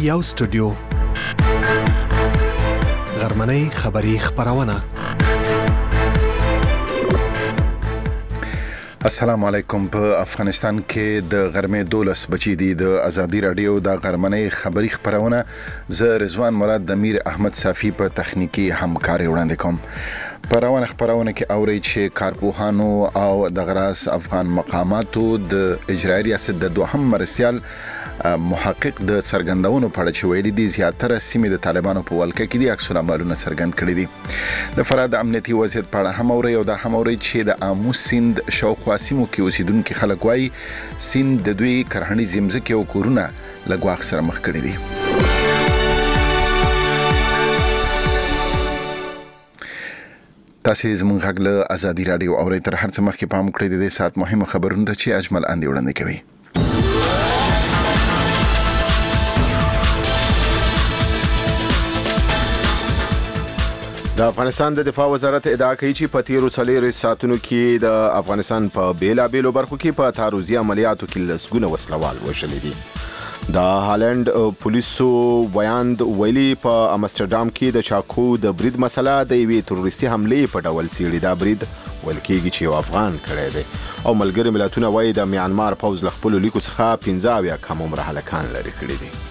یو سټوډیو غرمنۍ خبری خبرونه. السلام علیکم. په افغانستان کې د غرمې 12 بجې دي. د ازادي رادیو د غرمنۍ خبری خبرونه زه رضوان مراد د میر احمد صافی په تخنیکی همکاري وړاندې کوم. په روانه خبرونه کې اوري چې کارپوهانو او د غراس افغان مقاماتو د اجرایي ریاست د دوهم مرستیال محقق د څرګندونو په اړه چې ویلي دي زیاتره سیمې د طالبانو په ولکه کې دي عکس العملونه څرګند کړي دي. د فراه د امنیتي وضعیت په اړه هم اوري او د هم اوري چې د آمو سیند شاوخوا سیمو کې اوسیدونکو خلک وايي سیند د دوی کرهڼیز ځمکې او کورونه له ګواښ سره مخ کړي دي. تاسو زموږ غږ له ازادي رادیو اورئ. تر هر څه مخکې پام کړئ د دې ساعت مهمه خبرونه ته چې اجمل اندې وړاندې کوي. د افغانستان د دفاع وزارت ادعا کوي چې په تیرو 4 ساعتونو کې د افغانستان په بیلابیلو برخو کې په تعرضي عملیاتو کې لسګونه وسلوال وژل دي. د هالند پولیسو ویاند ویلي په امستردام کې د چاکو د برید مسله د یوې تروریستي حملې په ډول څیړي. دا برید ویل کېږي چې یو افغان کړی دی او ملګري ملتونه وایي د میانمار پوځ له خپلو لیکو څخه 15 کم عمره هلکان لرې کړي دي.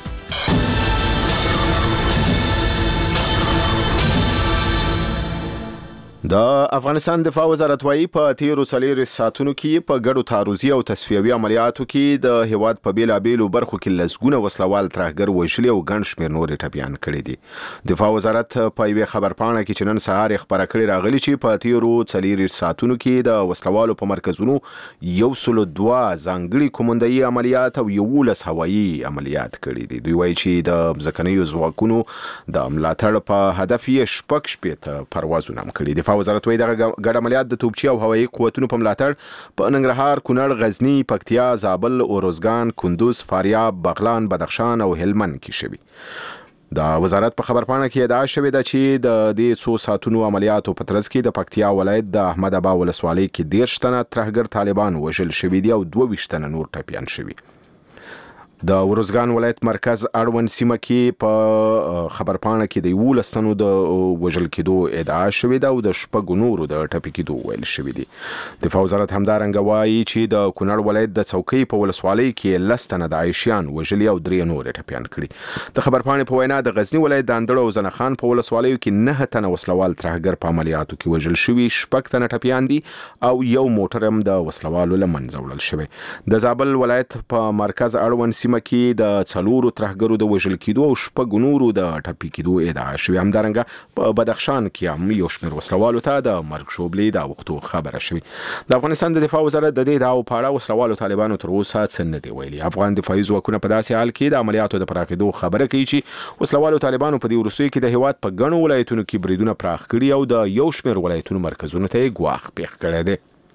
د افغانستان دفاع وزارت وايي په تیرو 4 ساعتونو کې په ګډو تعرضي او تصفیوي عملیاتو کې د هیواد په بیلابیلو برخو کې لسګونه وسلوال ترهګر وژلي او ګڼ شمېر نور ټپیان کړي دي. دفاع وزارت په یوې خبرپاڼه کې چې نن سهار خبره کړې راغلي چې په تیرو 4 ساعتونو کې د وسلوالو په مرکزونو 102 ځانګړي کومندایي عملیات او 11 هوایي عملیات کړي دي. دوی وايي چې د ځمکنیو ځواکونو د ملاتړ په هدف یې شپږ پروازونه کړي دي. وزارت وایي دغه ګډ عملیات د توپچي او هوایي قوتونو په ملاتړ په ننګرهار، کونړ، غزنی، پکتیا، زابل، اروزګان، کندوز، فاریاب، بغلان، بدخشان او هلمند کې شوي. د وزارت په خبرپاڼه کې ادعا شوې ده چې د دې څو ساعتونو عملیاتو په ترڅ کې د پکتیا ولایت د احمد ابا ولسوالۍ کې 13 تنه ترهګر طالبان وژل شوي دي او 22 تنه نور ټپیان شوي. د اروزګان ولایت مرکز اړوند سیمه کې په خبرپاڼه کې د 11 تنو د وژل کېدو ادعا شوې ده او د شپږ نورو د ټپي کېدو ویل شوي دي. دفاع وزارت همدارنګه وایي چې د کونړ ولایت د څوکۍ په ولسوالۍ کې 10 تنه د عایشیان وژلي او 3 نور ټپیان کړي. د خبرپاڼې په وینا د غزنی ولایت د اندړ او زنخان په ولسوالیو کې 9 تنه وسلوال ترهګر په عملیاتو کې وژل شوي، 6 تنه ټپیان دي او یو موټر هم د وسلوالو له منځه وړل شوی. د زابل ولایت په مرکز اړوند کې د 4 ترهګرو د وژل کېدو او 6 نورو د ټپي کېدو ادعا شوې. همدارنګه په بدخشان کې هم یو شمېر وسلوالو ته د مرګ شوبلې د وختو خبره شوې. د افغانستان د دفاع وزارت د دې دعوو په اړه وسلوالو طالبانو تر اوسه څه نه دي ویلي. افغان دفاعي ځواکونه په داسې حال کې د عملیاتو د پراخېدو خبره کوي چې وسلوالو طالبانو په دې وروستیو کې د هیواد په ګڼو ولایتونو کې بریدونه پراخ کړي او د یو شمېر ولایتونو مرکزونو ته ګواښ پیښ کړی دی.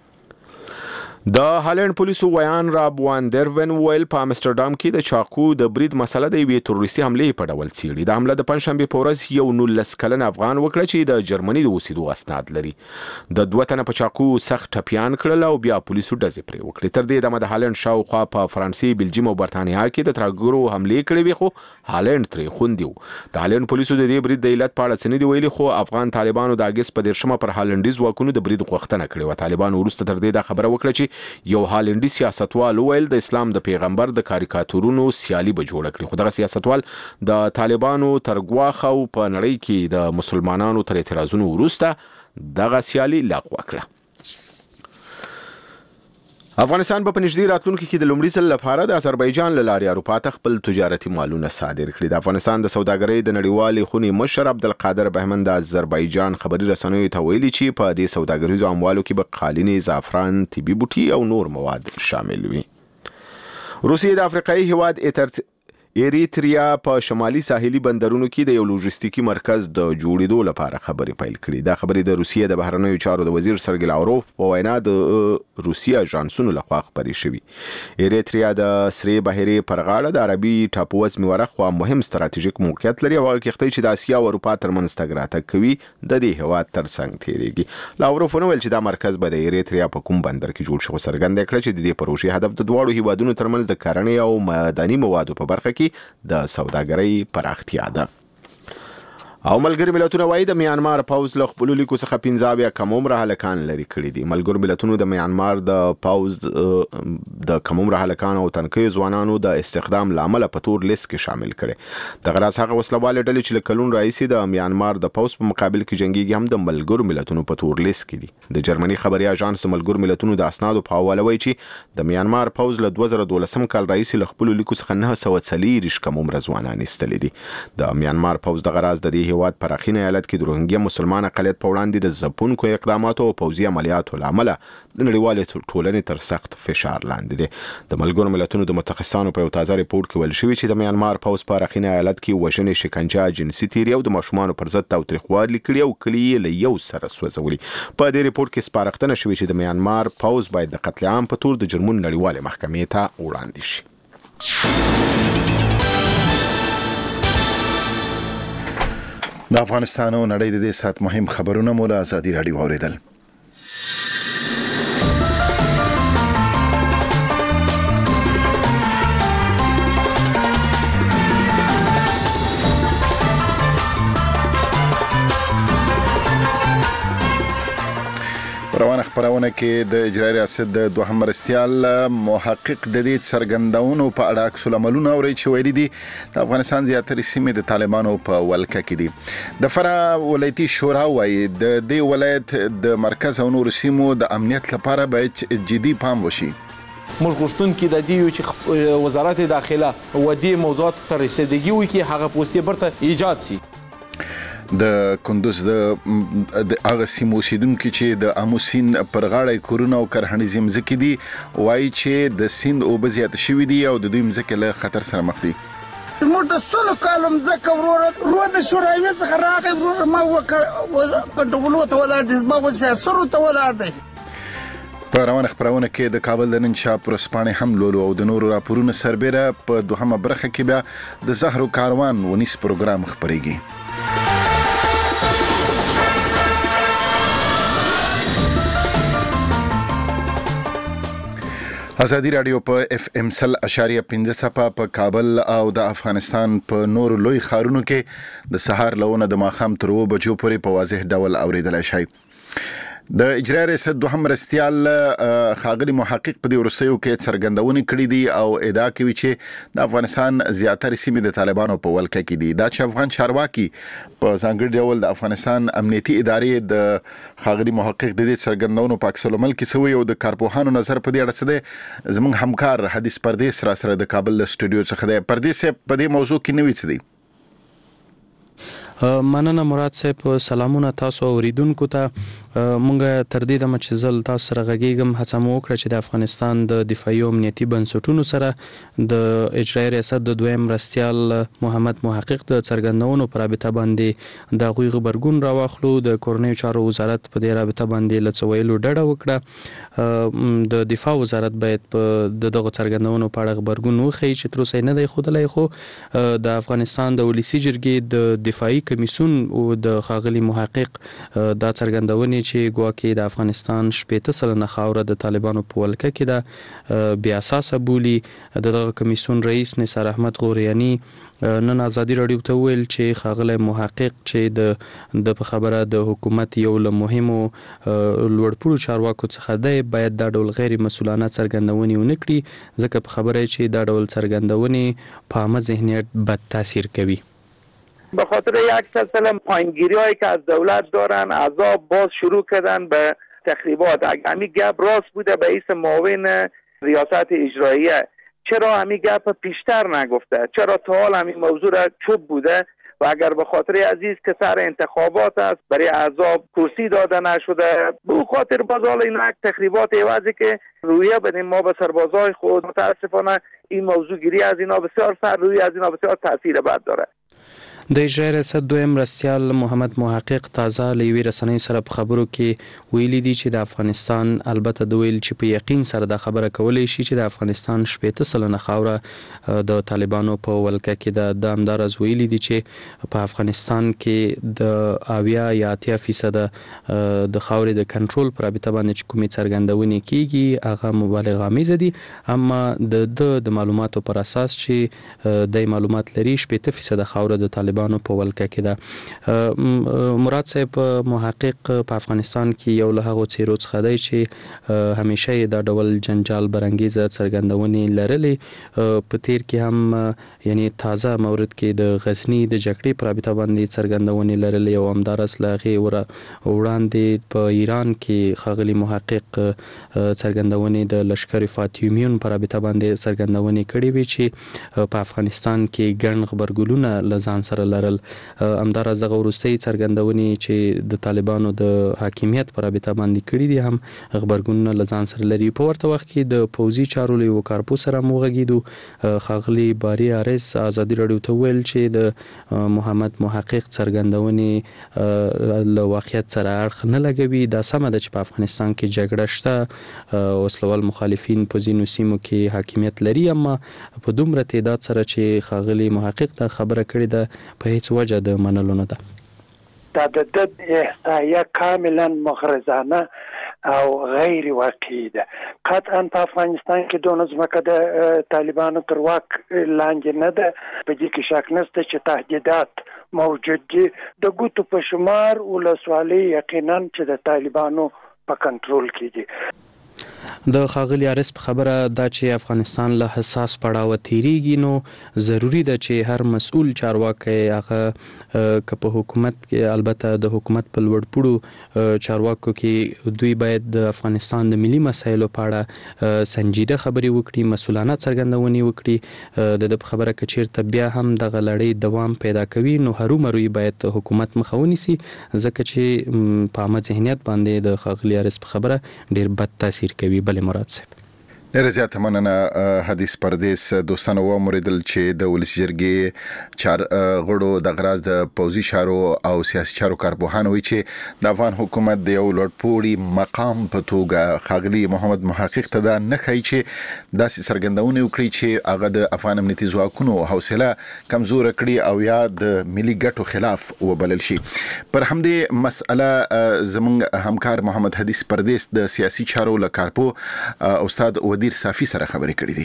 د هالند پولیسو ویان راب وان در ون ویل په امستردام کې د چاقو د برید مسله د یوې تروریستي حملې په ډول څیړي. د حمله د پنځشنبې په ورځ یو 19 کلن افغان وکړه چې د جرمني د اوسېدو اسناد لري. د 2 تنه په چاقو سخت ټپیان کړل او بیا پولیسو ډزې پرې وکړې. تر دې دمه د هالند شاوخوا په فرانسې، بلجیم او برتانیا کې د ترهګرو حملې کړې وې خو هالند ترې خوندي و. د هالند پولیسو د دې برید د علت په اړه څه نه دي ویلي خو افغان طالبانو د اګست په 13 پر هالندي ځواکونو د برید غوښتنه کړې و. طالبانو وروسته تر دې دا خبره وکړه چې یو هالندي سیاستوال ویل د اسلام د پیغمبر د کاریکاتورونو سیالي به جوړ کړي. خو دغه سیاستوال د طالبانو تر ګواښ او په نړۍ کې د مسلمانانو تر اعتراضونو وروسته دغه سیالي لغوه کړه. افغانستان په نږدې راتلونکي کې د لومړي ځل لپاره د آذربایجان له لارې اروپا ته خپل تجارتي مالونه صادر کړي. د افغانستان د سوداګرۍ د نړیوالې خونې مشر عبدالقادر بهمن د آذربایجان خبري رسنیو ته ویلي چې په دې سوداګریزو اموالو کې به قالینې، زعفران، طبي بوټي او نور مواد شامل وي. روسیې د افریقایي هیواد ایریتریا په شمالي ساحلي بندرونو کې د یو لوجستیکي مرکز د جوړېدو لپاره خبرې پیل کړي. دا خبرې د روسیې د بهرنیو چارو د وزیر سرګی لاوروف په وینا د روسیې اژانسونو لخوا خبرې شوي. ایریتریا د سرې بحیرې پر غاړه د عربي ټاپووزمې ورخوا مهم ستراتیژیک موقعیت لري او هغه کښتۍ چې د اسیا او اروپا ترمنځ تګ راتګ کوي د دې هیواد ترڅنګ تیریږي. لاوروف ویل چې دا مرکز به د ایریتریا په کوم بندر کې جوړ شي. څرګنده کړه چې د دې پروژې هدف د دواړو هیوادونو ترمنځ د کرنې او معدني موادو په برخه کې کې د سوداګرۍ پراختیا ده. او ملګری ملتونه وایي د میانمار پوز له خپل لیکو څخه 15 کم عمره هلکان لري کړي دي. ملګری ملتونو د میانمار د پوز د کم عمره هلکان او تنکي ځوانانو د استخدام لامل په تور لیست کې شامل کړي. د غراس هغه وسلواله ډلې چې کلون رئیسي د میانمار د پوز په مقابل کې جنگيږي هم د ملګری ملتونو په تور لیست کې دي. د جرمني خبري اژانس ملګری ملتونو د اسنادو په حواله وایي چې د میانمار پوز له 2012 کال رئیسي له خپل لیکو څخه 940 کم عمره ځوانان استلې دي. د میانمار پوز د غراس د هیواد پراخینه ایالت کې د روهینګیا مسلمان اقلیت په وړاندې د ځپونکو اقداماتو او پوځي عملیاتو لامل د نړیوالې ټولنې تر سخت فشار لاندې دي. د ملګرو ملتونو د متخصصانو په یو تازه ریپورت کې ویل شوی چې د میانمار پوز په پراخینه ایالت کې وژنې، شکنجه، جنسي تیری او د ماشومانو پر ضد تاوتریخوالي کړي او کلی له یو سره سوځولي. په دې ریپورت کې سپارښتنه شوې چې د میانمار پوز باید د قتل عام په تور د جرمونو نړیوالې محکمې ته وړاندې شي. د افغانستان او نړۍ د دې سات مهم خبرونه مو له ازادي راډیو اوریدل. روانه خبرونه کې د اجرایي ریاست د دوهم مرستیال محقق د دې څرګندونو په اړه عکس العملونه اوري چې ویلي دي د افغانستان زیاتره سیمې د طالبانو په ولکه کې دي. د فراه ولایتي شورا وايي د دې ولایت د مرکز او نور سیمو د امنیت لپاره باید جدي پام وشي. موږ غوښتونکي د دې یو چې وزارت داخله و دې موضوعات ته رسیدګي وکړي، هغه پوستې برته ایجاد شي. د کندوز د هغه سیمو اوسیدونکو چې د امو سیند پر غاړه کورونه او کرهنیزې مځکې دي وایي چې د سیند اوبه زیات شوي دي او د دوی مځکې له خطر سره مخ دي. موږ د سلو کالو مځکه ورور د شوروي څخه راغی، ورور ما کنټرولو ته ولاړ دي، زما سیاسرو ته ولاړ دی. په روانه خبرونه کې د کابل د نن شپ ورځپاڼې هم لولو او د نورو راپورونو سربیره په دوهمه برخه کې بیا د زهرو کاروان ونیس پروګرام خبرېږي. ازادي راډیو په اف ام 100.5 صفه په کابل او د افغانستان په نور لوی ښارونو کې د سهار لونه د ماښام تر 2 بجو پورې په واضح ډول اوریدلای شي. د اجرایي ریاست دوهم مرستیال ښاغلي محقق په دې وروستیو کې څرګندونې کړې دي او ادعا کوي چې د افغانستان زیاتره سیمې د طالبانو په ولکه کې دي. دا چې افغان چارواکي په ځانګړي ډول د افغانستان امنیتي ادارې د ښاغلي محقق د دې څرګندونو په عکس العمل کې سوی او د کارپوهانو نظر په دې اړه څه دی، زموږ همکار حدیث پردیس را سره د کابل سټوډیو څخه دی. پردیس په دې موضوع کې نوې څه دی؟ مننه مراد صاحب، سلامونه تاسو اوریدونکو ته. مونږ تر دې دمه چې زل تاسو سره غږیږم هڅه مو وکړه چې د افغانستان د دفاعي او امنیتي بنسټونو سره د اجرایي ریاست د دویم مرستیال محمد محقق د څرګندونو پر رابطه باندې د غوي خبرګون راوخلو. د کورنیو چارو وزارت په دې رابطه باندې لڅویلو ډډه وکړه. د دفاع وزارت باید په دغه څرګندونو په اړه خبرګون وخی چې تر اوسه نه دی خودلای، خو د افغانستان د ولسی جرګې د دفاعي کمیسیون او د ښاغلي محقق دا څرګندونې چې ګواکې د افغانستان 80% خاوره د طالبانو په ولکه کې ده بیا اساسه بولی. دغه کمیسیون رئیس نثار احمد غوریانی نن ازادي راډیو ته ویل چې ښاغلی محقق چې د خبره د حکومت یو له مهمو لوړپوړو چارواکو څخه دی باید دا ډول غیر مسؤلانه څرګندونې ونه کړي، ځکه په خبره چې دا ډول څرګندونې په عامه ذهنیت بد تاثیر کوي. به خاطر یک سلسله پایینگیری هایی که از دولت دارن عذاب باز شروع کردن به تخریبات. اگر همین گپ راست بوده به رئیس معاون ریاست اجراییه، چرا همین گپ پیشتر نگفته؟ چرا تا حال همین موضوع را چوب بوده؟ و اگر به خاطر عزیز که سر انتخابات است برای عذاب کرسی داده نشده، به خاطر باز حال این تخریبات عوضی که رویه بدیم ما به سربازای خود، متاسفانه این موضوع گیری از اینا بسیار سر روی از اینا بسیار تاثیر بد داره. د اجرایي ریاست دویم مرستیال محمد محقق تازه له یوې رسنۍ سره په خبرو کې ویلي دي چې د افغانستان البته د ویل چې په یقین سره دا خبره کولی شي چې د افغانستان 80% خاوره د طالبانو په ولکه کې د همدارز ویلي دي چې په افغانستان کې د 80 یا 80% د خاورې د کنټرول پر رابطه باندې چې کومې څرګندونې کیږي هغه مبالغه آمیزه دي، اما د معلوماتو پر اساس چې د معلومات لري 80% خاوره د طالبانو په ولکه کې ده. مراد صاحب محقق په افغانستان کې یو له هغو څیرو څخه دی چې همیشه یې دا ډول جنجال برانګیزه څرګندونې لرلې. په تیر کې هم یعنی تازه مورد کې د غزنی د جګړې پر رابطه باندې څرګندونې لرلې او همدارس له هغې وړاندې په ایران کې ښاغلي محقق څرګندونې د لشکر فاطمیون پر رابطه باندې څرګندونې کړې وې چې په افغانستان کې ګڼ غبرګونونه له ځان سره لرل. همدارس دغه وروستۍ څرګندونې چې د طالبانو د حاکمیت پر رابطه باندې کړي دي هم غبرګونونه له ځان سره لري. په ورته وخت کې د پوځي چارو له یو کارپوس سره موغږیدو ښاغلي باري حارث ازادي راډیو ته ویل چې د محمد محقق څرګندونې له واقعیت سره اړخ نه لګوي. دا سمه ده چې په افغانستان کې جګړه شته، وسلوال مخالفین په ځینو سیمو کې حاکمیت لري، اما په دومره تعداد سره چې ښاغلي محقق ته خبره کړې ده په هیڅ وجه د منلو نه ده. دا د احصایه کاملا مغرضانه او غیر واقعي ده. قطعا په افغانستان کې دونه ځمکه د طالبانو تر واک لاندې نه ده، په دې کې شک نشته چې تهدیدات موجود دي. د ګوتو په شمار ولسوالۍ یقینا چې د طالبانو په کنټرول کې دي. د ښاغلي حارث په خبره دا چې افغانستان له حساس پړاوه تیریږي، نو ضروری ده چې هر مسؤل چارواکی هغه که په حکومت کې البته د حکومت په لوړ پوړو چارواکو کې دوی باید د افغانستان د ملي مسایلو په اړه سنجیده خبرې وکړي، مسؤلانه څرګندونې وکړي. د خبره که چیرته بیا هم دغه لړۍ دوام پیدا کوي نو هرومرو باید حکومت مخه ونیسي، ځکه چې په عامه ذهنیت باندې د ښاغلي حارث په خبره ډیر بد تاثیر کوي. بله مراد صاحب ډیره زیاته مننه. حدیث پردیس دوستانو وموریدل چې د ولسي جرګې چار غړو د غراز د پوځي چارو او سیاسي چارو کارپوهان وی چې د افغان حکومت د یو لوړپوړي مقام په توګه ښاغلي محمد محقق ته دا نه ښایي چې داسې څرګندونې وکړي چې هغه د افغان امنیتي ځواکونو حوصله کمزوره کړي او یا د ملي ګټو خلاف وبلل شي. پر همدې مسأله زموږ همکار محمد حدیث پردیس د سیاسي چارو له کارپو استاد ودیر صافي سره خبرې کړې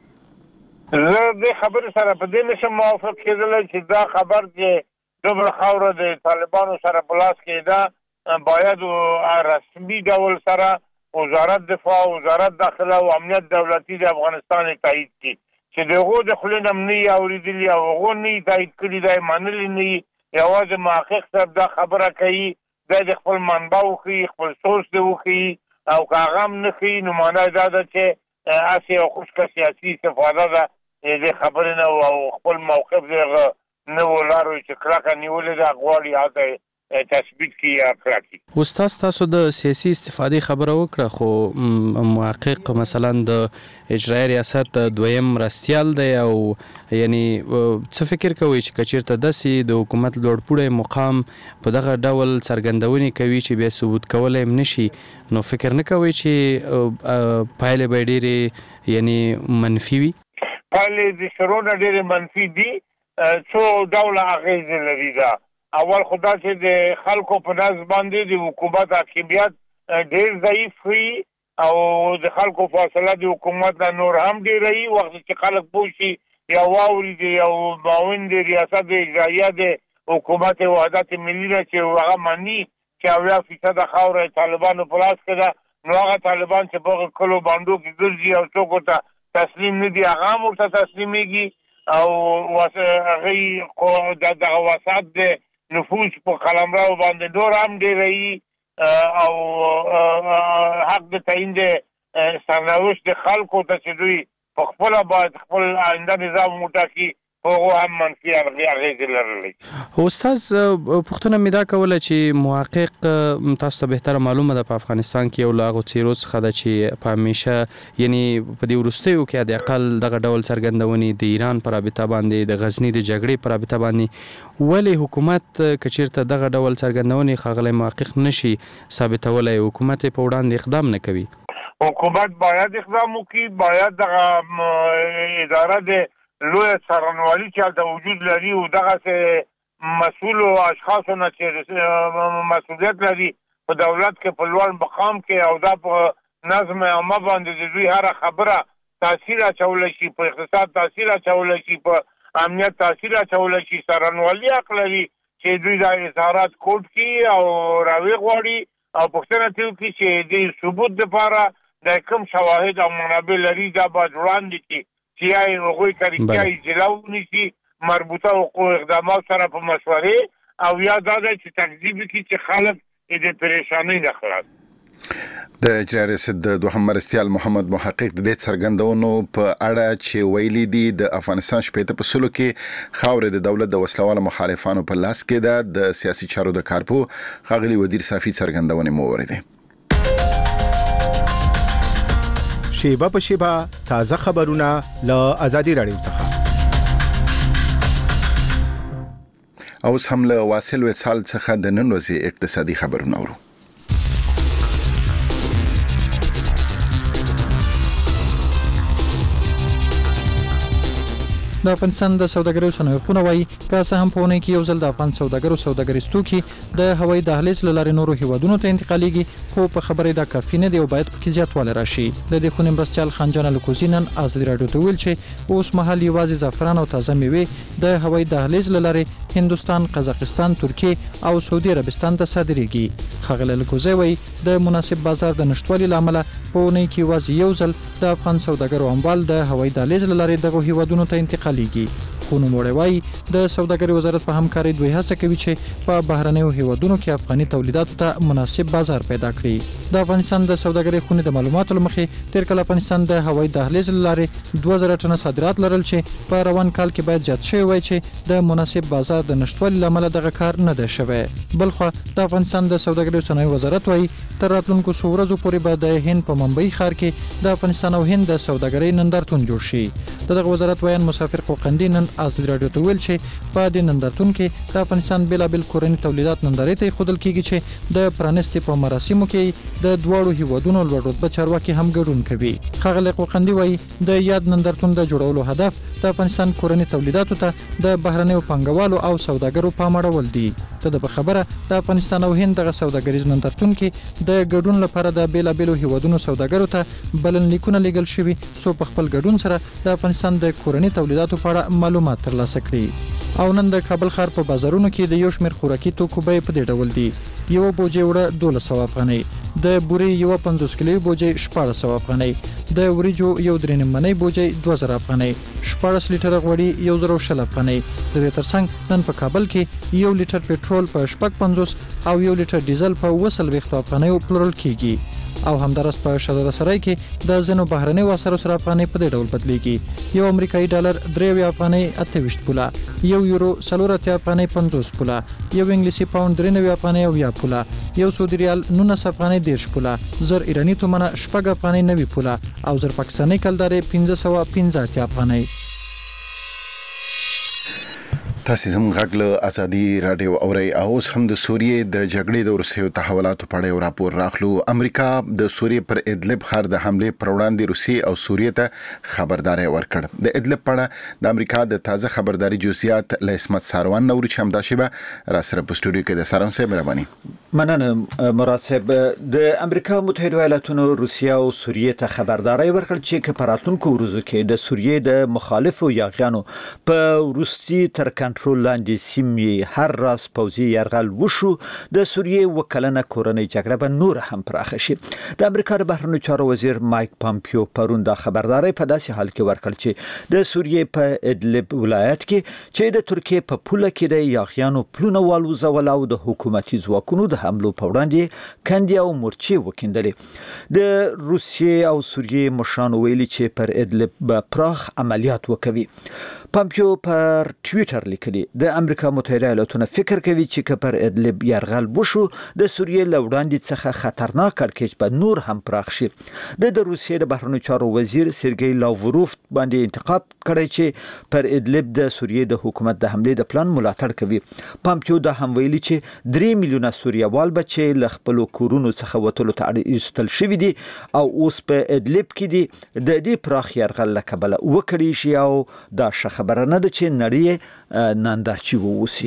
دي. زه د خبرې سره په دې نشم موافق کېدلی چې دا خبر چې دومره خاوره د طالبانو سره په لاس کې ده باید رسمي ډول سره وزارت دفاع، وزارت داخله او امنیت دولتي د افغانستان تایید کړي، چې د هغو د خولې نه نه یې اورېدلي او هغو نه یې تایید کړي، دا یې منلي نه یي. یوازې محقق صاحب دا خبره کوي، دا د خپل منبع وښیي، خپل سورس دې وښیي، او که هغه هم نه ښیي نو معنا دا ده چې اسې یو خوشکه سیاسي استفاده ده د خبرې نه او خپل موقف دغه نوو لارو چې کلکه نیولې ده غواړي هلته تثبیت کړي یا کړه کړي. استاد تاسو د سیاسي استفادې خبره وکړه، خو محقق مثلا د اجرایي ریاست دویم مرستیال دی او یعنی څه فکر کوي چې که چیرته داسې د حکومت لوړپوړی مقام په دغه ډول څرګندونې کوي چې بیا ثبوت کولی هم نشي، نو فکر نه کوي چې پایلې به ډېرې یعنی منفي وي؟ پایلې د شروع نه ډېرې منفي دي، څو ډوله اغېزې لري. دا اول خدا چې د خلکو په نظر باندې د حکومت حاکمیت ډېر ضعیف وي او د خلکو فاصله د حکومت نه نور هم ډېره وي. وخت چې خلک پوه شي یا واوري یو معاون د ریاست اجرایه د حکومت وحدت ملي نه چې هغه مني چې 80% خاوره طالبانو په لاس کې ده، نو هغه طالبان چې په کلو باندو کې ګرځي او څوک ورته تسلیم نه دي هغه هم ورته تسلیمیږي، او هغې دغه وسعت د نفوذ په قلمرو باندې نور هم ډېروي او حق د تعیین د سرنوشت د خلکو ته چې دوی په خپله باید خپل آینده نظام وټاکي هغه هم منفي اغیزې لرلې. استاد پوښتنه مې دا کوله چې محقق تاسو ته بهتره معلومه ده په افغانستان کې یو له هغو څیرو څخه ده چې په همیشه یعنی په دې وروستیو کې د اقل دغه ډول څرګندونې د ایران پر رابطه باندې د غزني د جګړې پر رابطه باندې ولې حکومت که چیرته دغه ډول څرګندونې ښاغلی محقق نشي ثابتولی حکومت په وړاندې اقدام نه کوي؟ حکومت باید اقدام وکړي، باید دغه اداره د لوی څارنوالي چې هلته وجود لري او دغسې مسؤلو اشخاصو نه چې مسؤلیت لري په دولت کې په لوړ مقام کې او دا په نظم عامه باندې د دوی هره خبره تاثیر اچولی شي، په اقتصاد تاثیر اچولی شي، په امنیت تاثیر اچولی شي. څارنوالي حق لري چې دوی دا اظهارات کوډ کړي او راویې غواړي او پوښتنه ترې وکړي چې د ثبوت دپاره د کوم شواهد او منابع لري دا باید وړاندې کړي چې یا یې هغوی طریقه اجرا ونیسي مربوطه حقوق اقدامات سره په مشورې او یا دا دی چې تکذیب وکړي چې خلک د پریشانۍ نه خلاص. د اجرا ریاست د دوهم مرستیال محمد محقق د دې څرګندونو په اړه چې ویلي دي د افغانستان 80% کې خاورې د دولت د وسلوالو مخالفانو په لاس کې ده. د سیاسي چارو د کارپو ښاغلي وزیر صافي څرګندونې مو اوریدې. شیبه په شیبه تازه خبرونه له آزادي رادیو څخه. اوس هم له واصل وصال څخه د نن ورځې اقتصادي خبرونه اورو. د افغانستان د سوداګرۍ صنایعونه وایي که څه هم په اونۍ کې یو ځل د افغان سوداګرو سوداګریز توکي د هوایي دهلیز له لارې نورو هیوادونو ته انتقالیږي، خو په خبرې دا کافي نه دی او باید پکې زیاتوالی راشي. د دې خونې مرستیال خانجان الکوزي نن ازادي راډیو ته ویل چې اوس مهال یوازې زعفران او تازه میوې د هوایي دهلیز له لارې هندوستان، قزاقستان، ترکیه او سعودي عربستان ته صادریږي. ښاغلی الکوزي وایي د مناسب بازار د نشتوالي له امله په اونۍ کې یوازې یو ځل د افغان سوداګرو اموال د هوایي دهلیز له لارې دغو هیوادونو ته انتقالیږي. خو نوموړی وایي د سوداګرۍ وزارت په همکارۍ دوی هڅه کوي چې په بهرنیو هیوادونو کې افغاني تولیداتو ته مناسب بازار پیدا کړي. د افغانستان د سوداګرۍ خونې د معلوماتو له مخې تیر کال افغانستان د هوایي دهلیز له لارې 2000 ټنه صادرات لرل چې په روان کال کې باید زیات شوی وای چې د مناسب بازار د نشتوالي له امله دغه کار نه دی شوی. بلخو د افغانستان د سوداګرۍ صنایعو وزارت وایي تر راتلونکو څو ورځو پورې به د هند په ممبئی ښار کې د افغانستان او هند د سوداګرۍ نندارتون جوړ شي. دغه وزارت وایي مسافر قوقندي نن ازادي راډیو ته ویل چې په دې نندارتون کې د افغانستان بیلابل کورني تولیدات نندارې ته ښودل کیږي چې د پرانستې په مراسمو کې د دواړو هیوادونو لوړ رتبه چارواکي هم ګډون کوي. ښاغلی قوقندي وایي د یاد نندارتون د جوړولو هدف د افغانستان کورني تولیداتو ته د بهرنیو پانګوالو او سوداګرو پام اړول دي. د خبره د افغانستان او هند دغه سوداګریز نندارتون کې د ګډون لپاره د بیلابلو هیوادونو سوداګرو ته بلنلیکونه لیږل شوي څو په خپل ګډون سره د افغانستان د کورني تولیداتو په اړه معلومات ترلاسه کړي. او نن د کابل ښار په بازارونو کې د یو شمېر خوراکي توکو بیې په دې ډول دي: یو بوجۍ وړه 1200 افغانۍ، د بورې یو 50 کیلو بوجۍ 1400 افغانۍ، د وریجو یو 3 منۍ بوجۍ 2000 افغانۍ، 14 لیټره غوړي 1020 افغانۍ. د دې ترڅنګ نن په کابل کې 1 لیټر پټرول په 55 او 1 لیټر ډیزل په 200 افغانۍ پلورل کیږي. او همدارس په شهزاده سرای کې د ځینو بهرنیو اسعارو سره افغانۍ په دې ډول بدلیږي: یو امریکایي ډالر 3 افغانۍ 28 پوله، یو یورو 4 افغانۍ 50 پوله، یو انګلیسي پاوند 93 افغانۍ 10 پوله، یو سعودي ریال 19 افغانۍ 10 پوله، زر ایرانی تومنه 6 افغانۍ 90 پوله او زر پاکستاني کلدارې 1515 افغانۍ. تاسو زموږ غږ له ازادي راډیو اورئ. اوس هم د سوریې د جګړې د وروستیو تحولاتو په اړه یو راپور راغلو. امریکا د سوریې پر ادلب ښار د حملې پر وړاندې روسیې او سوریې ته خبرداري ورکړ. د ادلب په اړه د امریکا د تازه خبرداري جزئیات له اسمت ساروان نوري چې همدا شیبه را سره په سټوډیو کې د ساروان صاحب مهرباني. مننه مراد صاحب. د امریکا متحده ایالاتونو روسیه او سوریې ته خبرداري ورکړل چې په راتلونکو ورځو کې د سوریې د مخالفو یاغیانو په روسي تر کنټرول لاندې سیمې هر راز پوځي یرغل وشو د سوریې وکلنه کورنۍ جګړه به نور هم پراخه شي. د امریکا د بهرنیو چارو وزیر مایک پامپیو پرون د خبرداري په داسې حال کې ورکړ چې د سوریې په ادلب ولایت کې چې د ترکیې په پوله کې د یاغیانو پلونه والوزول او د حکومتي ځواکونو د حملو په وړاندې کندې او مورچې وکیندلې. د روسیې او سوریې مشرانو ویلي چې پر ادلب به پراخ عملیات وکوي. پامپیو پر ټویټر لیکلی د امریکا متحده ایالاتونه فکر کوي چې که پر ادلب یرغل وشو د سوریې له وړاندې څخه خطرناک کړکېچ به نور هم پراخ شي. د روسیې د بهرنیو چارو وزیر سرګی لاوروف باندې انتقاد کړی چې پر ادلب د سوریې د حکومت د حملې د پلان ملاتړ کوي. پامپیو دا هم ویلي چې 3 میلیونه سوریوال به چې له خپل کورونو څخه وتلو ته اړ ایستل شوي دي او اوس په ادلب کې دي د دې پراخ یرغل له کبله وکړي شي او دا خبره نه ده چې نړۍ ناندارچی ووسی.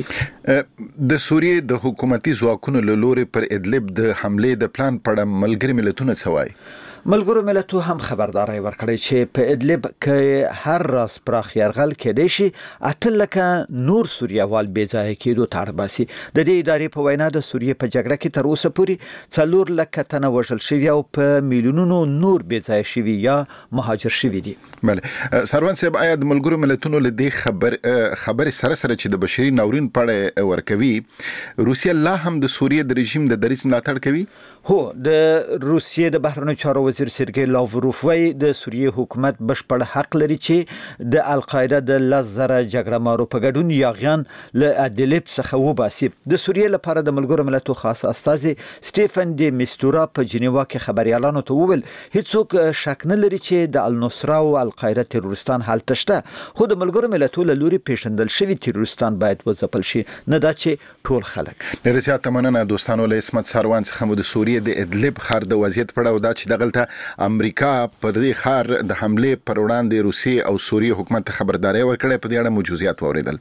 د سوریې د حکومتي ځواکونو له لوري پر ادلب د حملې د پلان په اړه ملګري ملتونه څه وایي؟ ملګرو ملتونو هم خبرداري ورکړې چې په ادلب کې هر راز پراخ یرغل کېدای شي اتلکه نور سوریوال بې ځای کېدو ته اړ باسي. د دې ادارې په وینا د سوریې په جګړه کې تر اوسه پورې 4 لک تنه وژل شوي او په میلیونونو نور بې ځای شوي یا مهاجر شوي دي. بله سروان صاحب، آیا د ملګرو ملتونو له دې خبر سره چې د بشري ناورین په اړه ورکوي روسیه لا هم د سوریې د رژیم د دریځ ملاتړ کوي؟ هو، د روسیې د بهرنیو چارو وزیر سرګی لاوروف وايي د سوریې حکومت بشپړ حق لري چې د القاعده د 10,000 جګړه مارو په ګډون یاغیان له ادلب څخه وباسي. د سوریې لپاره د ملګرو ملتونو خاص استازي سټيفن دی میستورا په جنیوا کې خبريالانو ته وویل هیڅوک شک نه لري چې د النصره او القاعده تروریستان هلته شته، خو د ملګرو ملتونو له لوري پیژندل شوی تروریستان باید وځپل شي، نه دا چې ټول خلک. ډېر زیات مننه دوستانو. له اسمت سروان څخه مو د سوریې د ادلب ښار د وضعیت په اړه او دا چې دغلته امریکا پر دې ښار د حملې پر وړاندې روسیې او سوریې حکومت ته خبرداري ورکړې، په دې اړه موجودیات واوریدل.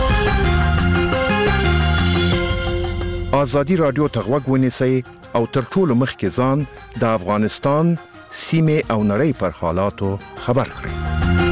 ازادي رادیو ته غوږ ونیسئ او تر ټولو مخکې ځان د افغانستان سیمې او نړۍ پر حالاتو خبر کړئ.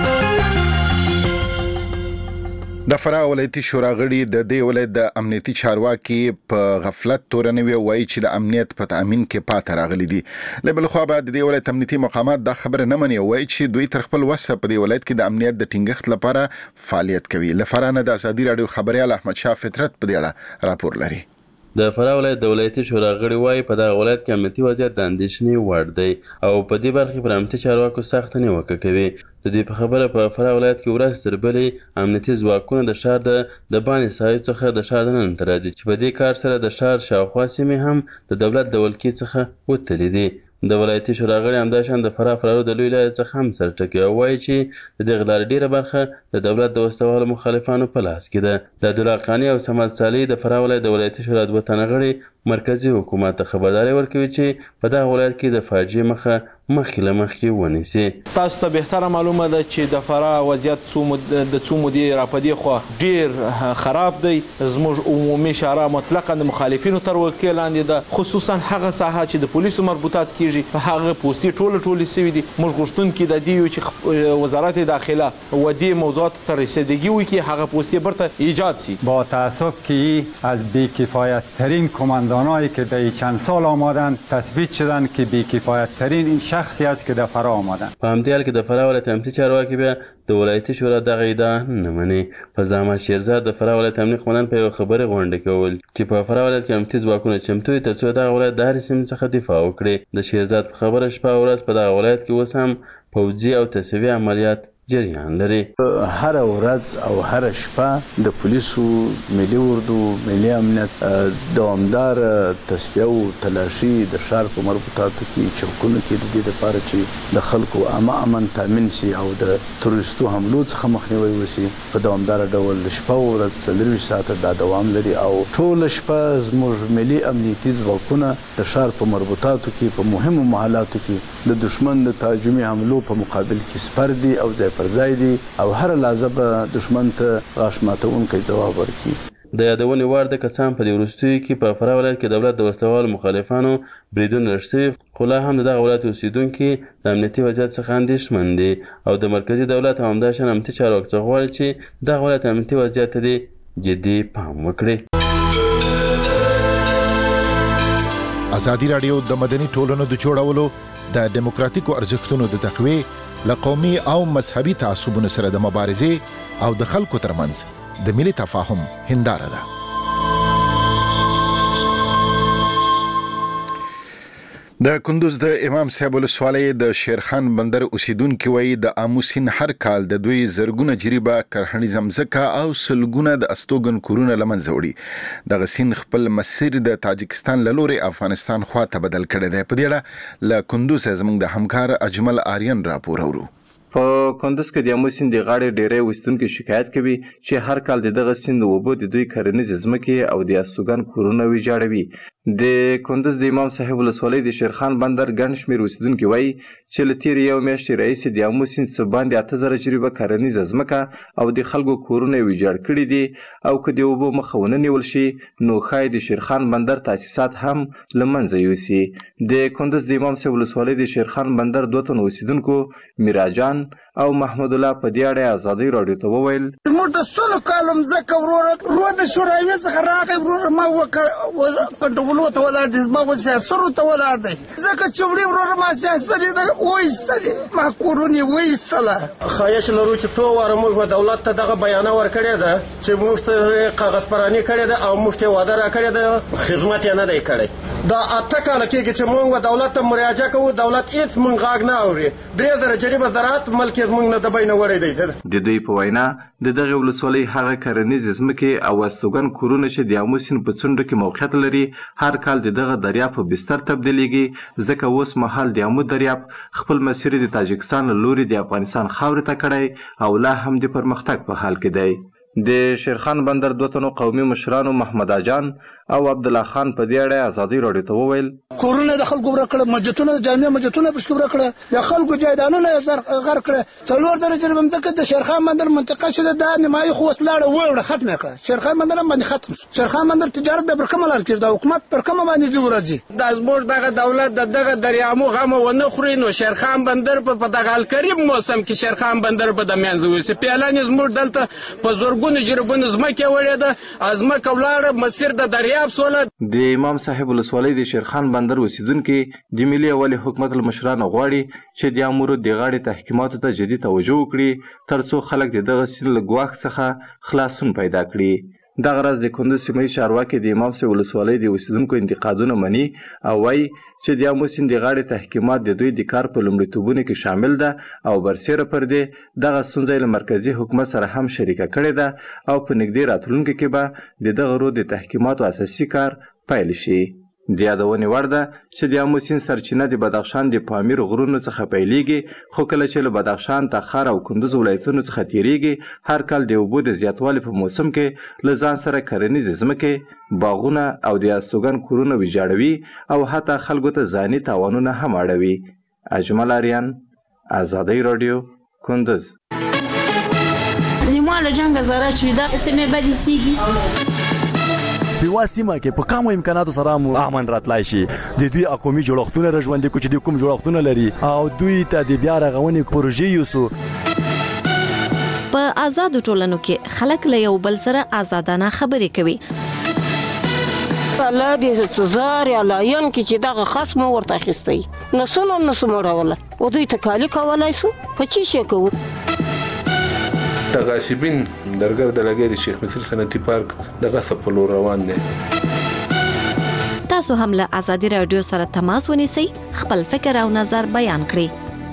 د فراه ولایتي شورا غړي د دې ولایت د امنیتي چارواکي په غفلت تورنوي وایي چې د امنیت په تامین کې پاتې راغلي دي. له بل خوا بعد د دې ولایت امنیتي مقامات دا خبره نه مني، وایي چې دوی تر خپل وسه په دې ولایت کې د امنیت د ټینګښت لپاره فعالیت کوي. له فراه نه د ازادي رادیو خبريال احمد شاه فطرت په دې اړه راپور لري. د فراه ولایت د ولایتي شورا غړي وایي په دغه ولایت کې امنیتي وضعیت د اندېښنې وړ دی او په دې برخه پر امنیتي چارواکو سخت نیوکه کوي. د دې په خبره په فراه ولایت کې ورځ تر بلې امنیتي ځواکونه د ښار د باندې سایې څخه د ښار دننه ته راځي چې په دې کار سره د ښار شاوخوا سیمې هم د دولت د ولکې څخه وتلي دي. د ولایتي شورا غړي همداشان د فراه فرارو د لوی لارې څخه هم سر ټکوي او وایي چې د دغې لارې ډېره برخه د دولت د وسوالو مخالفانو په لاس کې ده. د عبدالله قاني او صمد صالح د فراه ولایت د ولایتي شورا 2 تنه غړي مرکزي حکومت ته خبرداری ورکوي چې په دغه ولایت کې د فاجعې مخه مخکې ونیسي. تاسو ته بهتره معلومه ده چې د فراه وضعیت د څو مودې راپدې خو ډیر خراب دی. زموږ عمومي شورا مطلقاً د مخالفینو تر ولکې لاندې ده، خصوصا هغه ساحه چې د پولیسو مربوطات کیږي په هغه پوسټي ټوله سوي دي. موږ غوښتونکي د دې چې وزارت داخله و دې موضوعات ته رسیدگی وکړي، هغه پوسټي برته ایجاد شي. با تاسف که از بی‌کفایت ترین کماندانایی که در چند سال آمدن تثبیت شدن که بی‌کفایت ترین این شخصی است که در فرا آمدن. په همدې حال کې د فرا ولایت امنیتي چارواکي بیا د ولایتي شورا دغه ادعا نه مني. په زعامت شیرزاد د فرا ولایت امنیتي قومندان په یو خبري غونډه کې وویل چې په فرا ولایت کې امنیتي ځواکونه چمتو دي ترڅو دغه ولایت د هرې سیمې څخه دفاع وکړي. د شیرزاد په خبره شپه او ورځ په دغه ولایت کې اوس هم پوځي او تصفیې عملیات جریان لري. هر ورځ او هر شپه د پولیسو، ملي اردو، ملي امنیت دوامدار تصفیه او تلاشي د ښار په مربوطاتو کې چوکونو کې د دې لپاره چې د خلکو امن تامین شي او د تروریستو حملو څخه مخنیوي وشي په دوامدار ډول شپه او ورځ 24 ساعته دا دوام لري او ټول شپه زموږ ملي امنیتي ځواکونه د ښار په مربوطاتو کې په مهمو محلاتو کې د دشمن د تهاجمي حملو په مقابل کې سپر دي او پر ځای دي او هر لازمه دشمن ته غاښ ماتونکی ځواب ورکړي. د یادونې وړ ده که څه هم په دې وروستیو کې په فراه ولایت کې دولت د وسلوالو مخالفانو بریدونه لږ شوي، خو لا هم د دغه ولایت اوسېدونکي د امنیتي وضعیت څخه اندېښمن دي او د مرکزي دولت او همداشان امنیتي چارواکو څخه غواړي چې دغه ولایت امنیتي وضعیت ته دې جدي پام وکړي. ازادي راډیو د مدني ټولنو د جوړولو د دیموکراتیکو ارزښتونو د تقویې له قومي او مذهبي تعصبونو سره د مبارزې او د خلکو ترمنځ د ملي تفاهم هنداره ده. د کندوز د امام صاحب ولسوالۍ د شیرخان بندر اوسیدونکو وایي د اموسین هر کال د دوی زرګونه جریبه کرهنیزه مځکه او سلګونه د استوګن کورونه لمنځه وړي. دغه سین خپل مسیر د تاجکستان له لوري افغانستان خواته بدل کړی دی. په دې اړه له کندوز زموږ د همکار اجمل آریان راپور اورو. په کندوز کې د امو سیند د غاړې ډېری اوسیدونکي شکایت کوي چې هر کال دغه سیند اوبه د دوی کرنیزې ځمکې او د استوګن کورونه ویجاړوي. د کندوز د امام صاحب ولسوالۍ د شیرخان بندر ګڼ شمېر اوسیدونکي وایي چې له تېرې یو میاشتې راهیسې د امو سیند څه باندې 8000 جریبه کرنیزه ځمکه او د خلکو کورونه یې ویجاړ کړي دي او که د اوبو مخه ونه نیول شي نو ښایي د شیرخان بندر تاسیسات هم له منځه یوسي. د کندوز د امام صاحب ولسوالۍ د شیرخان بندر 2 تن اوسیدونکو میراجان او محمد الله په دې اړه ازادي راډیو ته وویل موږ د سلو کالو مځکه وروره د شوروي څخه راغی وروره ما کنټرولو ته ولاړ دي ما سیاسرو ته ولاړ دی ځکه چې وړي وروره ما سیاسري ده وایستلې ما کورونې وایستله. خواهش لرو چې څو واره موږ دولت ته دغه بیانه ورکړې ده چې موږ ته کاغذ پراني کړې ده او موږ ته وعده راکړې ده خدمت یې نه دی کړی. دا 8 کاله کېږي چې موږ دولت ته مراجعه کوو دولت هیڅ موږ غاږ نه اوري. 3000 جریبه زراعت ملکیت موږ نه د بینه وړی دی. د دوی په وینا د دغه ولسوالۍ هغه کرنیزې ځمکې او استوګن کورونه چې د امو سیند په څنډو کې موقعیت لري هر کال د دغه دریاب په بستر تبدیلیږي ځکه اوس مهال د امو دریاب خپل مسیر د تاجکستان له لوري د افغانستان خاورې ته کړی او لا هم د پرمختګ په حال کې دی. د شیرخان بندر 2 تنو قومي مشرانو محمد اجان او عبد الله خان په دې اړه ازادي راډیو ته وویل کورونه د خلکو ورکړه مسجدونه جامع مسجدونه پښتو ورکړه د خلکو جایدانونه غر کړه 4 درجه مملکت د شیرخان بندر منطقه چې د نیمایي خو وسلاړه وړه ختمه کړه. شیرخان بندر باندې ختم شیرخان بندر تجارت به پر کومه لار کړ د حکومت پر کومه باندې جوړ راځي د ازمور دغه دولت دغه دریامو غم ونه خوري نو شیرخان بندر په دغه کریم موسم کې شیرخان بندر په د منځو وي پیالان ازمور دلته په زورګونو جربونه زمکه وړه ده ازمکه ولاړه مسیر د دریا د امام صاحب ولسوالۍ د شیرخان بندر اوسیدونکي د ملي اولي حکومت المشران غواړي چې د امور د غاړې تحکیماتو ته جدي توجه وکړي ترڅو خلک دغه سیند له ګواښ څخه خلاصون پیدا کړي. دغه راز د کندوز سیمې چارواکي د امام صاحب ولسوالۍ د اوسیدونکو انتقادونه مني او وایي چې د امو سیند د غاړې تحکیمات د دوی د کار په لومړیتوبونو کې شامل ده او برسیره پر دې دغه ستونزه له مرکزي حکومت سره هم شریکه کړې ده او په نږدې راتلونکي کې به د دغه رو د تحکیماتو اساسي کار پیل شي. د یادونې وړ ده چې د امو سیند سرچینه د بدخشان د پامیر غرونو څخه پیلېږي خو کله چې له بدخشان تخار او کندوز ولایتونو څخه تیریږي هر کال د اوبو د زیاتوالي په موسم کې له ځان سره کرنیزې ځمکې باغونه او د استوګن کورونه ویجاړوي او حتی خلکو ته ځاني تاوانونه هم اړوي. اجمل آریان ازادي راډیو کندوز. نیماله جنگ زاره چې دا سیمه بدی سیږي په واسمه کې په کومو امکاناتو سره مو امن راتلای شي د دوی اقومي جوړښتونه رژوندې کو چې د کوم جوړښتونه لري او دوی ته د بیا رغونې پروژې یوسو. په آزادو ټولنو کې خلک له یو بل سره آزادانه خبرې کوي. الله دې زار یا لاین کې چې دغه خصم ورته اخیستی نسونه راوله او دوی تکالی کولای شو په چی شي کوو. تغاسبین درګر د لګې د شیخ مصر صنعتي پارک دغه سپلو روان دي. تاسو هم له ازادي رادیو سره تماس ونیسئ خپل فکر او نظر بیان کړئ.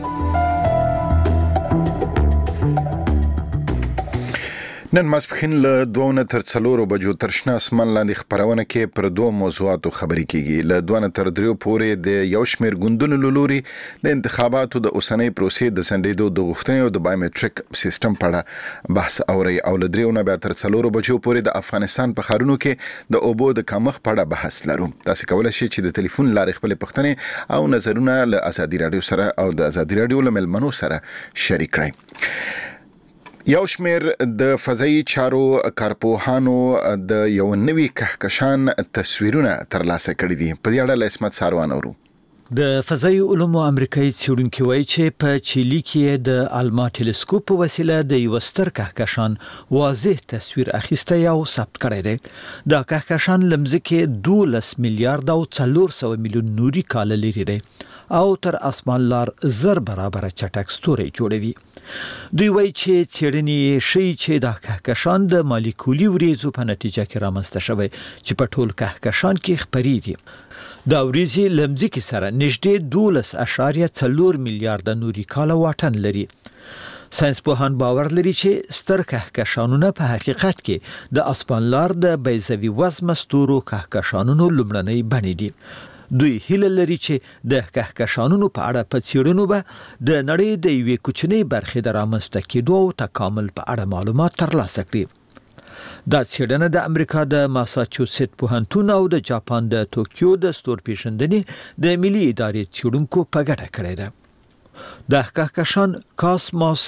نن ماسپښین له 2 تر 4 بجو تر شنه اسمان لاندې خبرونه کې پر 2 موضوعاتو خبرې کیږي. له 2 تر 3 پورې د یو شمېر ګوندونو لوري د انتخاباتو د اوسنۍ پروسې د سندېدو د غوښتنې او د بایومټریک سیستم په اړه بحث اوري او له 3 بیا تر 4 بجو پورې د افغانستان په ښارونو کې د اوبو د کمښت په اړه بحث لرو. تاسو کولای شئ چې د ټلیفون لارې خپل پوښتنې او نظرونه له ازادي رادیو سره او د ازادي رادیو له ملمنو سره شریک کړئ. یو شمېر د فضایي چارو کارپوهانو د یو نوي کهکشان تصویرونه ترلاسه کړي دي. په دې اړه له اسمت ساروان اورو. د فضایي علومو امریکایي څېړونکي وایي چې په چیلي کې د الما ټلسکوپ په وسیله د یو ستر کهکشان واضح تصویر اخیسته او ثبت کړی دی. دا کهکشان لمځکه 12 میلیارډ او 400 میلیون نوري کال لري دی او تر اسمان لار زر برابر چټک ستوري جوړوي. دوی وایي چې څېړنې ښیي چې دا کهکشان د مالیکولي وریځو په نتیجه کې رامنځته شوی چې په ټول کهکشان کې خپري دي. دا وریځې لمځکه سره نږدې 12.4 میلیارډ نوري کال واټن لري. ساينسپوهان باور لري چې ستر کهکشانونه په حقیقت کې د اسمان لار د بیضوي وزمه ستورو کهکشانونو لومړنۍ بڼې دي. دوی هیله لري چې د کهکشانونو په اړه په څېړنو به د نړۍ د یوې کوچنۍ برخې د رامنځته کېدو او تکامل په اړه معلومات ترلاسه کړي. دا څېړنه د امریکا د ماساچوسټ پوهنتون او د جاپان د توکیو د ستورپیژندنې د ملي ادارې څېړونکو په ګډه کړې ده. د کهکشان کاسموس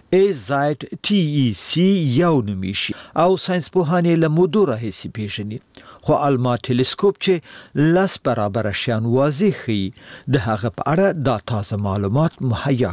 AZTEC یو نومیشي او ساينسپوهان له مودو راهیسې پیژني، خو الما ټلسکوپ چې 10 برابر شیان واضح ښيي د هغه په اړه دا تازه معلومات مهیا